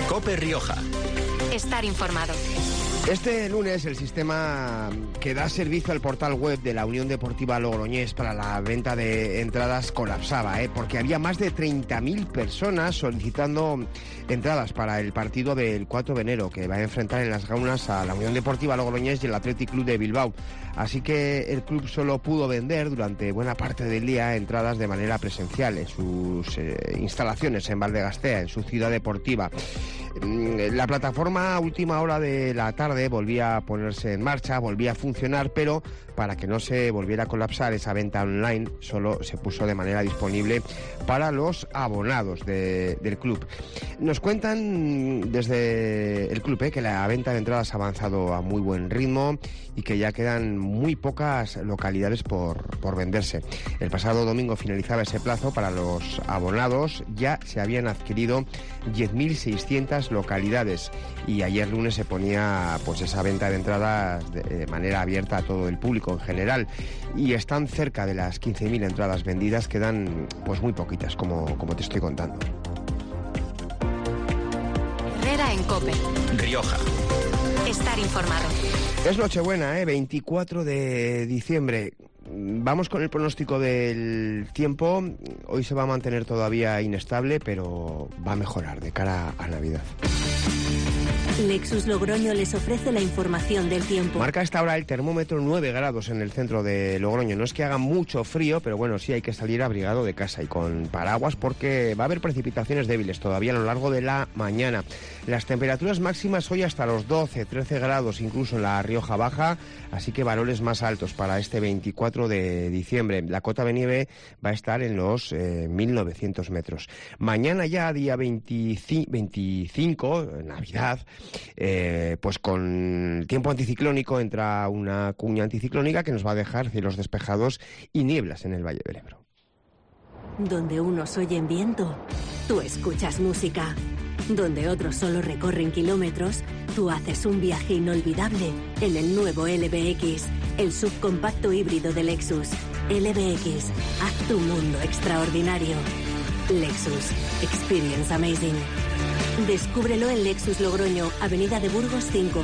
COPE Rioja. Estar informado. Este lunes el sistema que da servicio al portal web de la Unión Deportiva Logroñés para la venta de entradas colapsaba, porque había más de 30.000 personas solicitando entradas para el partido del 4 de enero que va a enfrentar en las Gaunas a la Unión Deportiva Logroñés y el Athletic Club de Bilbao. Así que el club solo pudo vender durante buena parte del día entradas de manera presencial en sus instalaciones en Valdegastea, en su ciudad deportiva. La plataforma a última hora de la tarde volvía a ponerse en marcha, volvía a funcionar, pero para que no se volviera a colapsar esa venta online, solo se puso de manera disponible para los abonados del club. Nos cuentan desde el club que la venta de entradas ha avanzado a muy buen ritmo y que ya quedan muy pocas localidades por venderse. El pasado domingo finalizaba ese plazo para los abonados, ya se habían adquirido 10.600 localidades y ayer lunes se ponía pues esa venta de entradas de manera abierta a todo el público en general y están cerca de las 15.000 entradas vendidas, quedan pues muy poquitas como te estoy contando. Herrera en COPE Rioja. Estar informado. Es Nochebuena, 24 de diciembre. Vamos con el pronóstico del tiempo. Hoy se va a mantener todavía inestable, pero va a mejorar de cara a Navidad. Lexus Logroño les ofrece la información del tiempo. Marca a esta hora el termómetro 9 grados en el centro de Logroño. No es que haga mucho frío, pero bueno, sí hay que salir abrigado de casa y con paraguas porque va a haber precipitaciones débiles todavía a lo largo de la mañana. Las temperaturas máximas hoy hasta los 12, 13 grados incluso en la Rioja Baja, así que valores más altos para este 24 de diciembre. La cota de nieve va a estar en los 1.900 metros. Mañana ya, día 25, Navidad, pues con tiempo anticiclónico entra una cuña anticiclónica que nos va a dejar cielos despejados y nieblas en el Valle del Ebro. Donde unos oyen viento, tú escuchas música. Donde otros solo recorren kilómetros, tú haces un viaje inolvidable en el nuevo LBX, el subcompacto híbrido de Lexus. LBX, haz tu mundo extraordinario. Lexus, experience amazing. Descúbrelo en Lexus Logroño, Avenida de Burgos 5.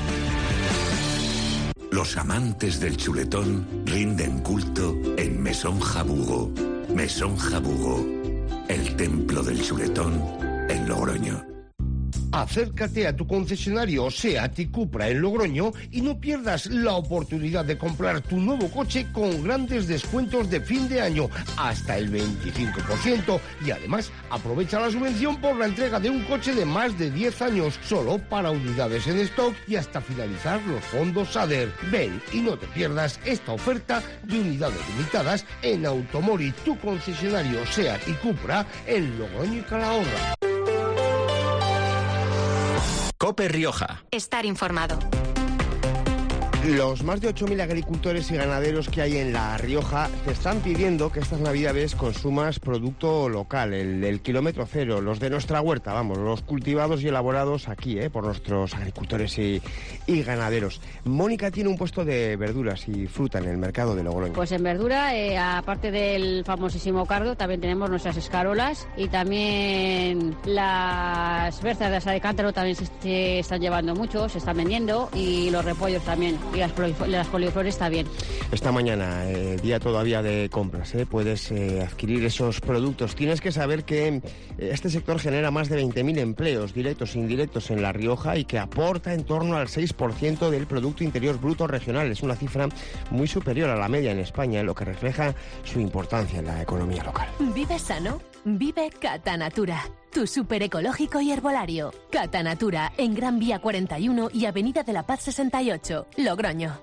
Los amantes del chuletón rinden culto en Mesón Jabugo. Mesón Jabugo, el templo del chuletón en Logroño. Acércate a tu concesionario SEAT y Cupra en Logroño y no pierdas la oportunidad de comprar tu nuevo coche con grandes descuentos de fin de año, hasta el 25%, y además aprovecha la subvención por la entrega de un coche de más de 10 años, solo para unidades en stock y hasta finalizar los fondos SADER. Ven y no te pierdas esta oferta de unidades limitadas en Automori, tu concesionario SEAT y Cupra en Logroño y Calahorra. COPE Rioja. Estar informado. Los más de 8.000 agricultores y ganaderos que hay en La Rioja te están pidiendo que estas navidades consumas producto local, el kilómetro cero, los de nuestra huerta, vamos, los cultivados y elaborados aquí, por nuestros agricultores y ganaderos. Mónica tiene un puesto de verduras y fruta en el mercado de Logroño. Pues en verdura, aparte del famosísimo cardo, también tenemos nuestras escarolas y también las berzas de asa de cántaro también se están llevando mucho, se están vendiendo, y los repollos también. Y las coliflores está bien. Esta mañana, día todavía de compras, puedes adquirir esos productos. Tienes que saber que este sector genera más de 20.000 empleos, directos e indirectos, en La Rioja y que aporta en torno al 6% del Producto Interior Bruto regional. Es una cifra muy superior a la media en España, lo que refleja su importancia en la economía local. ¿Vive sano? Vive Catanatura, tu súper ecológico y herbolario. Catanatura, en Gran Vía 41 y Avenida de la Paz 68, Logroño.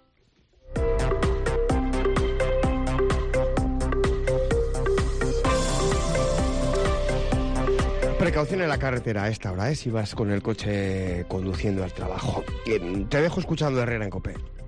Precaución en la carretera a esta hora, si vas con el coche conduciendo al trabajo. Te dejo escuchando Herrera en COPE.